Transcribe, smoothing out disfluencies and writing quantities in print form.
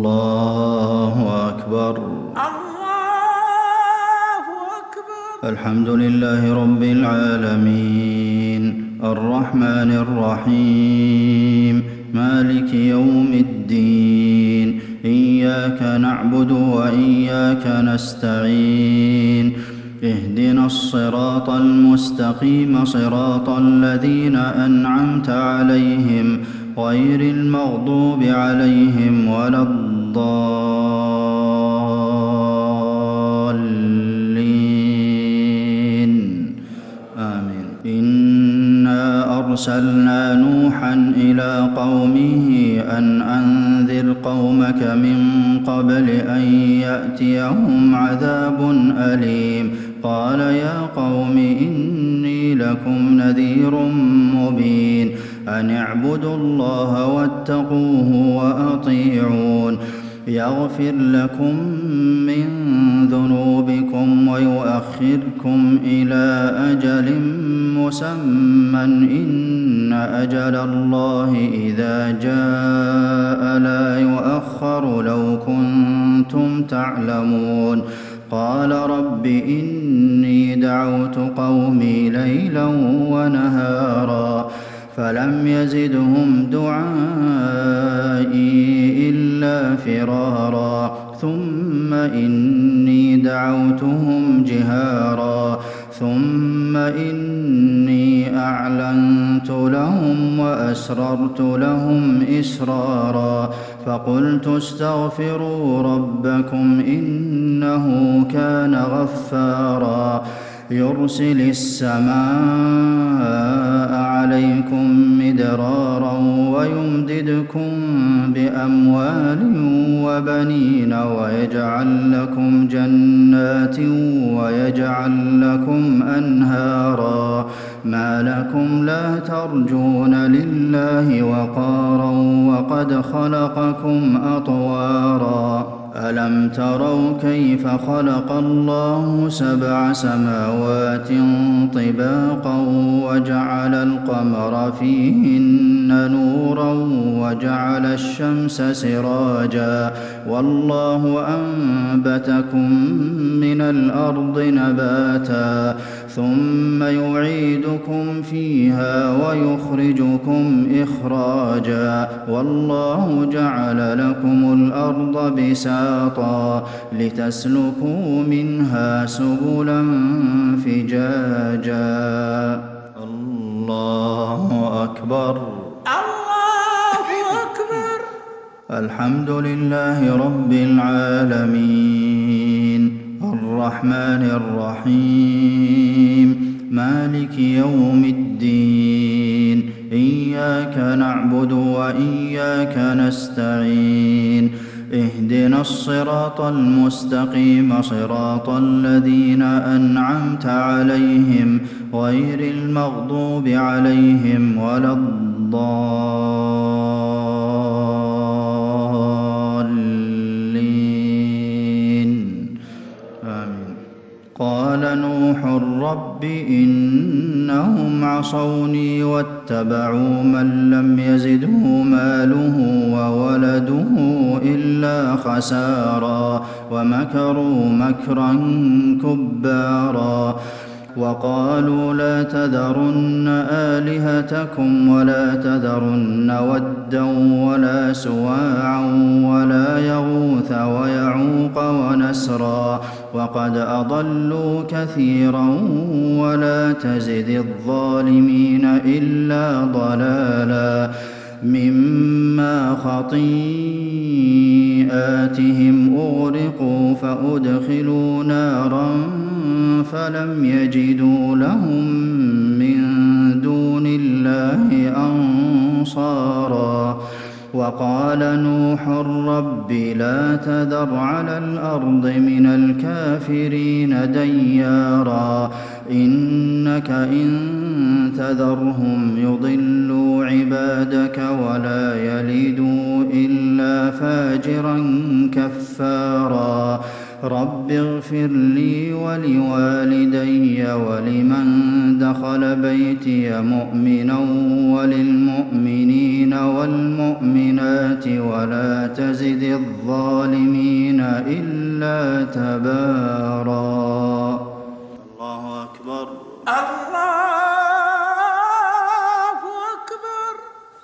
الله أكبر. الله أكبر. الحمد لله رب العالمين الرحمن الرحيم مالك يوم الدين إياك نعبد وإياك نستعين اهدنا الصراط المستقيم صراط الذين أنعمت عليهم غير المغضوب عليهم ولا الضالين آمين. إنا أرسلنا نوحا إلى قومه أن أنذر قومك من قبل أن يأتيهم عذاب أليم. قال يا قوم إني لكم نذير مبين أن اعبدوا الله واتقوه وأطيعون يغفر لكم من ذنوبكم ويؤخركم إلى أجل مسمى إن أجل الله إذا جاء لا يؤخر لو كنتم تعلمون. قال رب إني دعوت قومي ليلا ونهارا فلم يزدهم دعائي إلا فرارا ثم إني دعوتهم جهارا ثم إني أعلنت لهم وأسررت لهم إسرارا فقلت استغفروا ربكم إنه كان غفارا يرسل السماء عليكم مدرارا ويمددكم بأموال وبنين ويجعل لكم جنات ويجعل لكم أنهارا ما لكم لا ترجون لله وقارا وقد خلقكم أطوارا ألم تروا كيف خلق الله 7 سماوات طباقا وجعل القمر فيهن نورا وجعل الشمس سراجا والله أنبتكم من الأرض نباتا ثم يعيدكم فيها ويخرجكم إخراجا والله جعل لكم الأرض بساطا لتسلكوا منها سبلا فجاجا. الله أكبر. الله أكبر. الحمد لله رب العالمين الرحمن الرحيم مالك يوم الدين إياك نعبد وإياك نستعين اهدنا الصراط المستقيم صراط الذين أنعمت عليهم غير المغضوب عليهم ولا الضالين آمين. قال نوح رب إنهم عصوني واتبعوا من لم يزده ماله وولده إلا خسارا ومكروا مكرا كبارا وقالوا لا تذرن آلهتكم ولا تذرن ودا ولا سواعا ولا يغوث ويعوق ونسرا وقد أضلوا كثيرا ولا تزد الظالمين إلا ضلالا مما خطيئاتهم أغرقوا فأدخلوا نارا فلم يجدوا لهم من دون الله أنصارا وقال نوح رب لا تذر على الأرض من الكافرين ديارا إنك إن تذرهم يضلوا عبادك ولا يلدوا إلا فاجرا كفارا رب اغفر لي ولوالدي ولمن دخل بيتي مؤمنا وللمؤمنين والمؤمنات ولا تزد الظالمين إلا تبارا. الله أكبر.